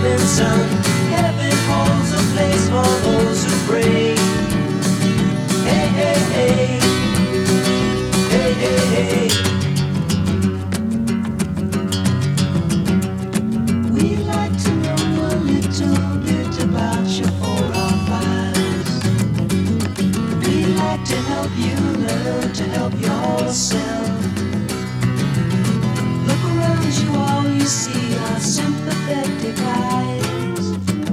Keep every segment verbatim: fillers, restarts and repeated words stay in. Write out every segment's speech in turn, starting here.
Robinson. Heaven holds a place for those who pray. Hey, hey, hey. Hey, hey, hey. We'd like to know a little bit about your forefathers. We'd like to help you learn to help yourself. Look around you, all you see are sympathetic eyes.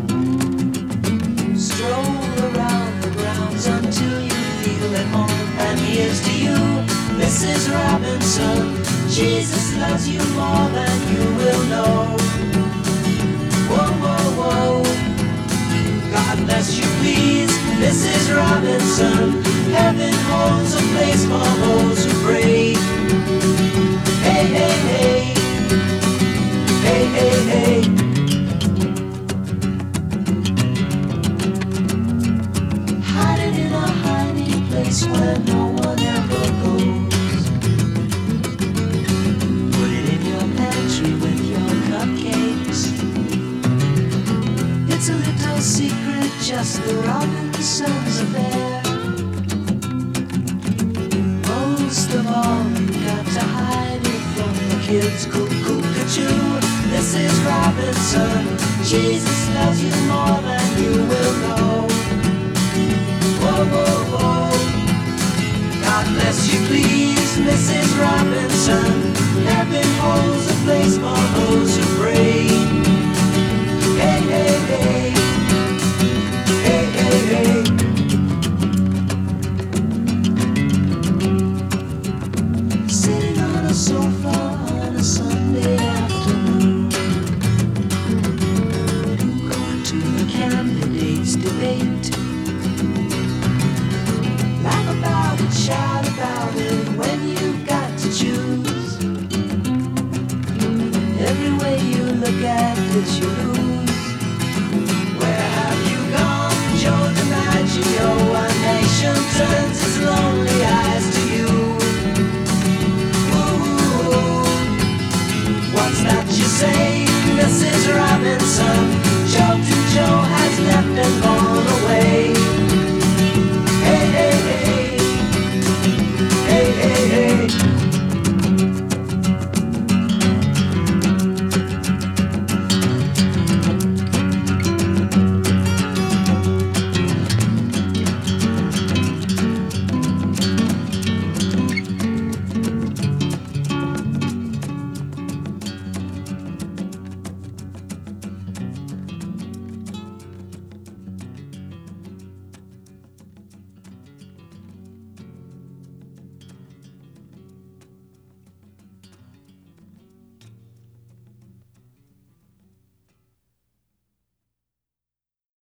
Stroll around the grounds until you feel at home. And here's to you, Missus Robinson. Jesus loves you more than you will know. Whoa, whoa, whoa. God bless you, please, Missus Robinson. Heaven holds a place for those who pray. Hey, hey, hey. Hey, hey, hey. Hiding in a hiding place where no one ever goes. Put it in your pantry with your cupcakes. It's a little secret, just the Robinsons affair. Most of all, you got to hide it from the kids. Cuckoo-cuckoo, Missus Robinson. Jesus loves you more than you will know. Whoa, whoa, whoa. God bless you, please, Missus Robinson. Heaven holds a place for those who pray. Hey, hey, hey. Hey, hey, hey. Sitting on a sofa on a Sunday afternoon, going to the candidates' debate. Laugh about it, shout about it when you've got to choose. Every way you look at it, you